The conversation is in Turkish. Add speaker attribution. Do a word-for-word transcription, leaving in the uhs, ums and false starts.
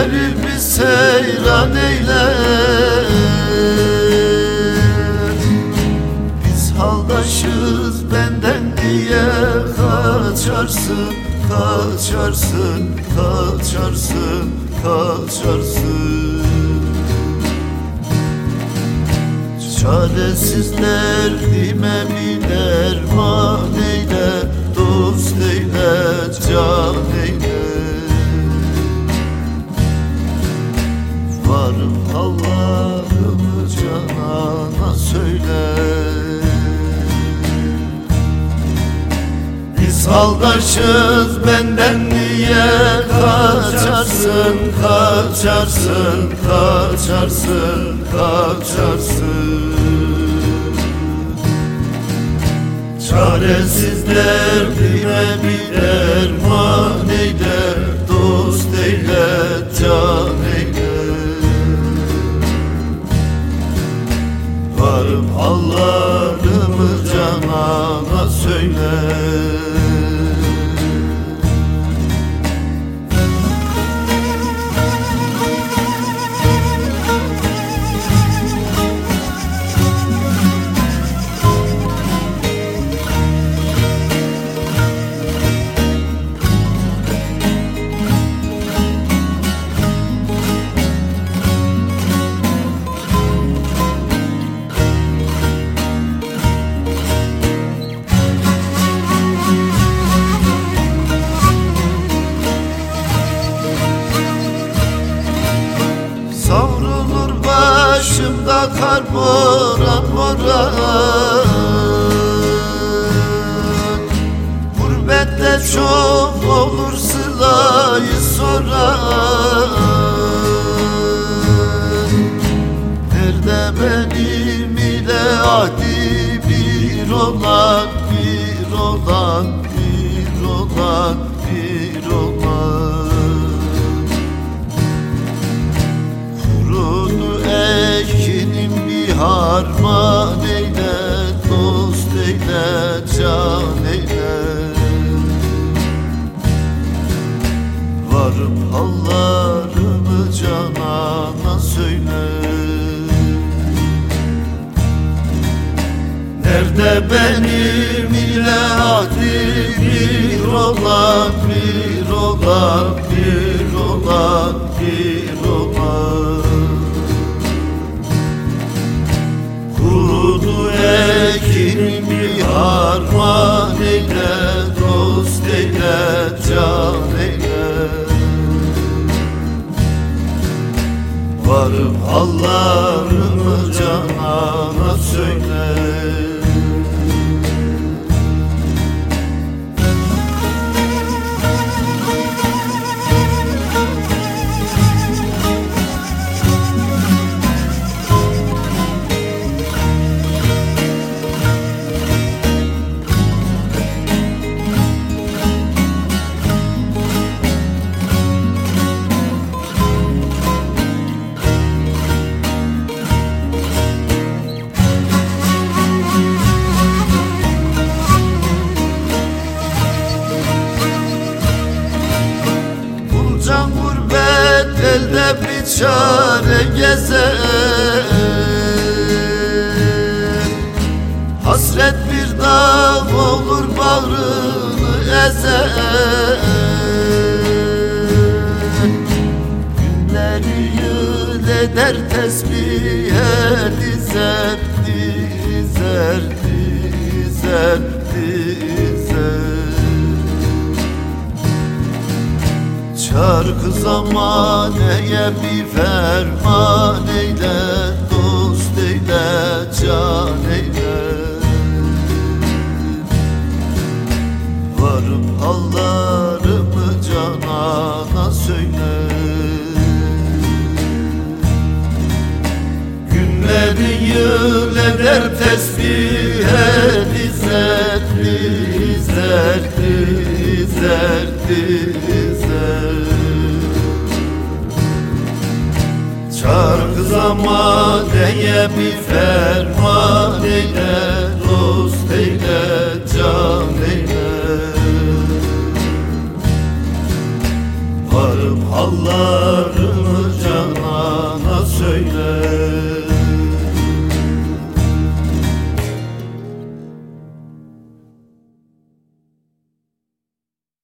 Speaker 1: Günlerimi seyran eyle. Biz haldaşız, benden diye kaçarsın, kaçarsın, kaçarsın, kaçarsın. Çaresiz derdime bir derman eyle, dost eyle, can eyle. Varım Allah'ımı canana söyle. Biz haldaşız, benden niye kaçarsın, kaçarsın, kaçarsın, kaçarsın. Çaresiz derdime bir derman eyle, dost eyle, can eyle. Varım Allah'ımı canana söyle. Savrulur başımda kar boran boran. Gurbette çok olur sılayı soran. Nerede benim ile adi bir olan, bir olan, bir olan, bir olan. Ekinim bir harman eyle, dost eyle, can eyle. Varım hallarımı canana söyle. Nerede benim ile adi bir olan, bir olan, bir olan, bir olan. Kurudu ekinim bir harman eyle, dost eyle, can eyle. Varım hallarımı canana söyle. Can gurbet elde bir çare gezer. Hasret bir dağ olur bağrını ezer. Günleri yıl eder tesbihe dizer, dizer, dizer, dizer. Şarkı zamaneye bir ferman eyle, dost eyle, can eyle. Varım hallarımı canana söyle. Günlerin yıl eder tesbihe dizer, dizer, dizer, dizer. Şarkı zamaneye bir ferman eyle, dost eyle, can eyle. Varıp hallarımı